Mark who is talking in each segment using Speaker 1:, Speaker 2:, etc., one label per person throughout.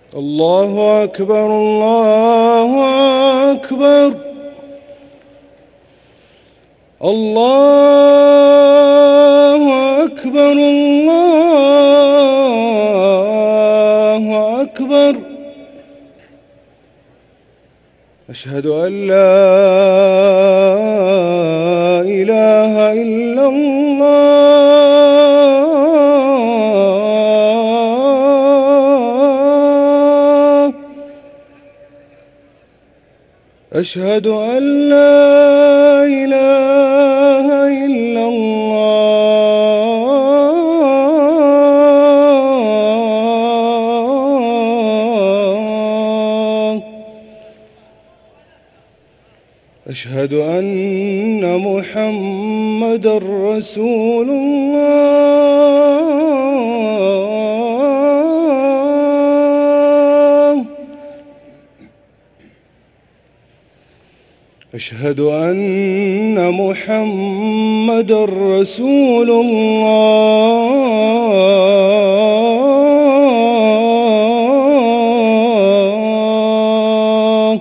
Speaker 1: الله أكبر الله أكبر الله أكبر الله أكبر. أشهد أن لا إله إلا الله. أشهد أن لا إله إلا الله. أشهد أن محمدًا رسول الله. أشهد أن محمدًا رسول الله.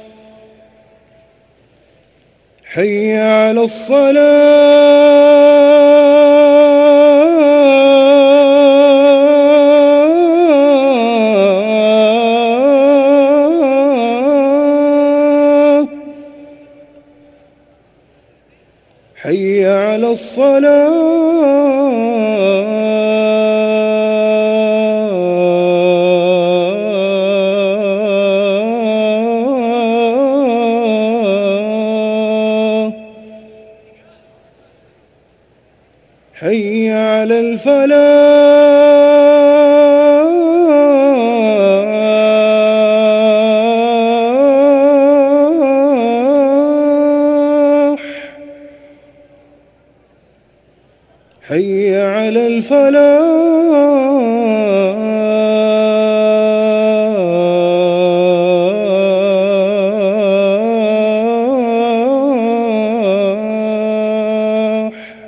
Speaker 1: حي على الصلاة. حي على الصلاة. حي على الفلاح. حي على الفلاح.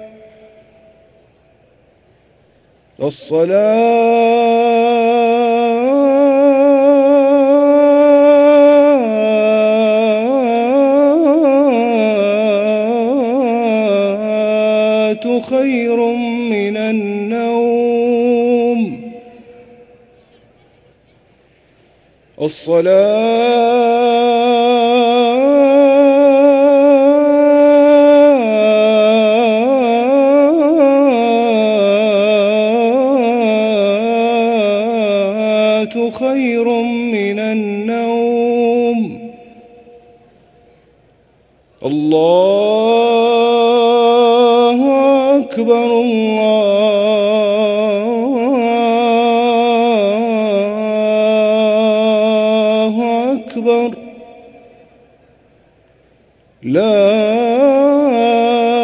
Speaker 1: الصلاة خير من النوم. الصلاة خير من النوم. الله أكبر الله أكبر. لا